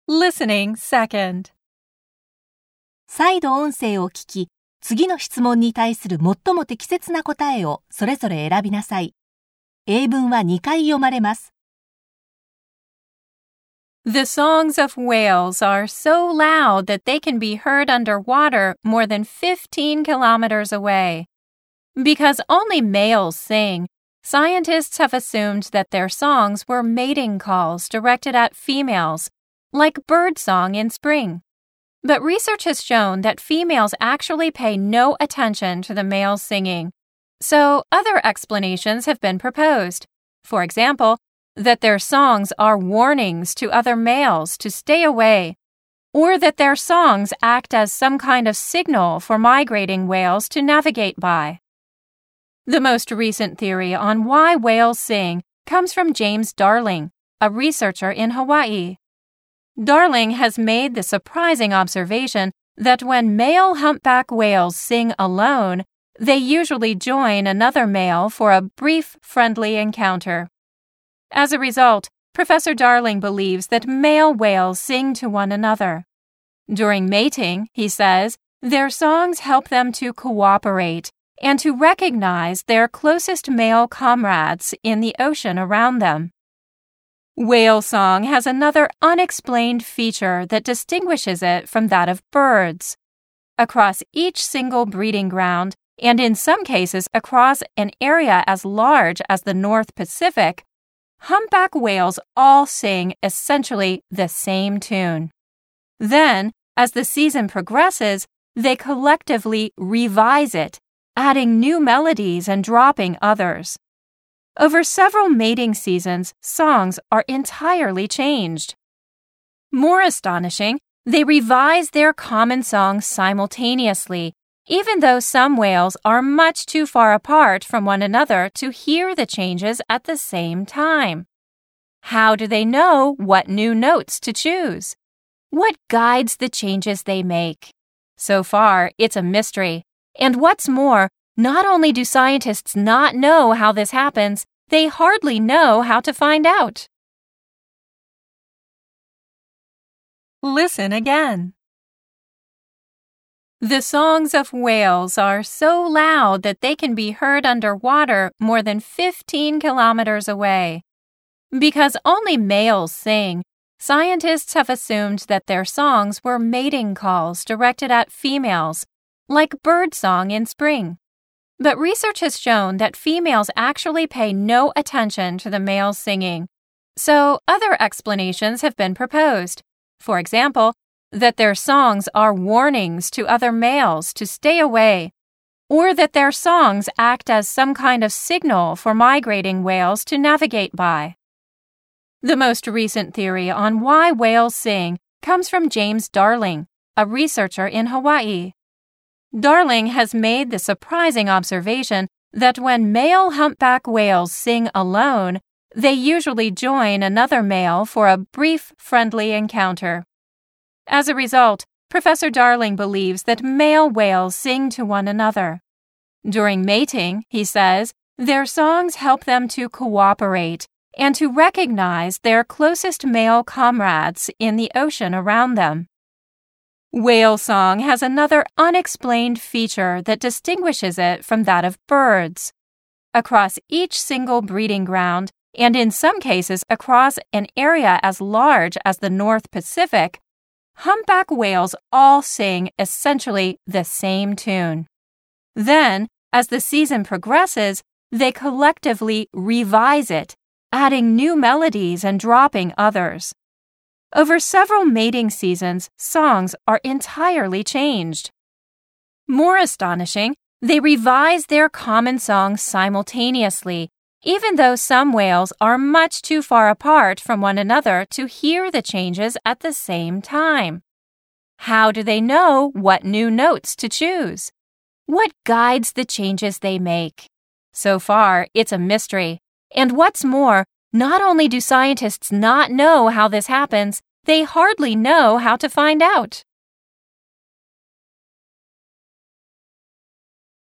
Listening second. 再度音声を聞き、次の質問に対する最も適切な答えをそれぞれ選びなさい。英文は2回読まれます。 The songs of whales are so loud that they can be heard underwater more than 15 kilometers away. Because only males sing, scientists have assumed that their songs were mating calls directed at females, like birdsong in spring. But research has shown that females actually pay no attention to the males singing. So other explanations have been proposed. For example, that their songs are warnings to other males to stay away, or that their songs act as some kind of signal for migrating whales to navigate by. The most recent theory on why whales sing comes from James Darling, a researcher in Hawaii. Darling has made the surprising observation that when male humpback whales sing alone, they usually join another male for a brief, friendly encounter. As a result, Professor Darling believes that male whales sing to one another. During mating, he says, their songs help them to cooperate and to recognize their closest male comrades in the ocean around them. Whale song has another unexplained feature that distinguishes it from that of birds. Across each single breeding ground, and in some cases across an area as large as the North Pacific, humpback whales all sing essentially the same tune. Then, as the season progresses, they collectively revise it, adding new melodies and dropping others. Over several mating seasons, songs are entirely changed. More astonishing, they revise their common songs simultaneously, even though some whales are much too far apart from one another to hear the changes at the same time. How do they know what new notes to choose? What guides the changes they make? So far, it's a mystery. And what's more, not only do scientists not know how this happens, they hardly know how to find out. Listen again. The songs of whales are so loud that they can be heard underwater more than 15 kilometers away. Because only males sing, scientists have assumed that their songs were mating calls directed at females, like birdsong in spring. But research has shown that females actually pay no attention to the males singing. So other explanations have been proposed. For example, that their songs are warnings to other males to stay away, or that their songs act as some kind of signal for migrating whales to navigate by. The most recent theory on why whales sing comes from James Darling, a researcher in Hawaii. Darling has made the surprising observation that when male humpback whales sing alone, they usually join another male for a brief, friendly encounter. As a result, Professor Darling believes that male whales sing to one another. During mating, he says, their songs help them to cooperate and to recognize their closest male comrades in the ocean around them. Whale song has another unexplained feature that distinguishes it from that of birds. Across each single breeding ground, and in some cases across an area as large as the North Pacific, humpback whales all sing essentially the same tune. Then, as the season progresses, they collectively revise it, adding new melodies and dropping others. Over several mating seasons, songs are entirely changed. More astonishing, they revise their common songs simultaneously, even though some whales are much too far apart from one another to hear the changes at the same time. How do they know what new notes to choose? What guides the changes they make? So far, it's a mystery. And what's more, not only do scientists not know how this happens, they hardly know how to find out.